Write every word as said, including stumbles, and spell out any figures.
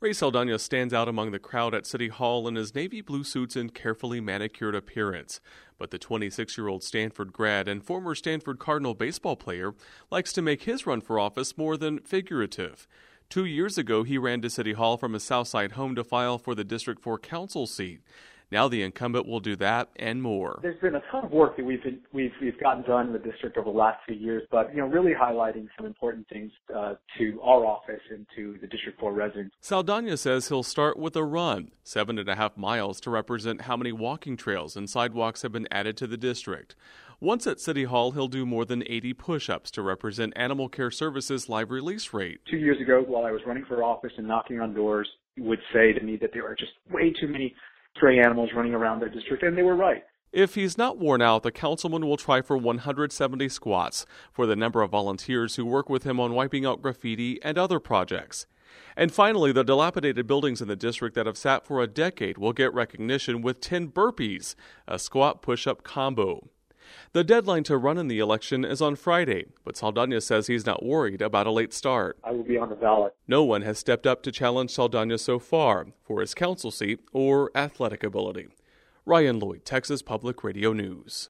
Ray Saldana stands out among the crowd at City Hall in his navy blue suits and carefully manicured appearance. But the twenty-six-year-old Stanford grad and former Stanford Cardinal baseball player likes to make his run for office more than figurative. Two years ago, he ran to City Hall from his Southside home to file for the District four council seat. Now the incumbent will do that and more. There's been a ton of work that we've been, we've we've gotten done in the district over the last few years, but you know, really highlighting some important things uh, to our office and to the District four residents. Saldana says he'll start with a run, seven and a half miles, to represent how many walking trails and sidewalks have been added to the district. Once at City Hall, he'll do more than eighty push-ups to represent Animal Care Services' live release rate. Two years ago, while I was running for office and knocking on doors, you would say to me that there are just way too many stray animals running around their district, and they were right. If he's not worn out, the councilman will try for one hundred seventy squats for the number of volunteers who work with him on wiping out graffiti and other projects. And finally, the dilapidated buildings in the district that have sat for a decade will get recognition with ten burpees, a squat push-up combo. The deadline to run in the election is on Friday, but Saldana says he's not worried about a late start. I will be on the ballot. No one has stepped up to challenge Saldana so far for his council seat or athletic ability. Ryan Lloyd, Texas Public Radio News.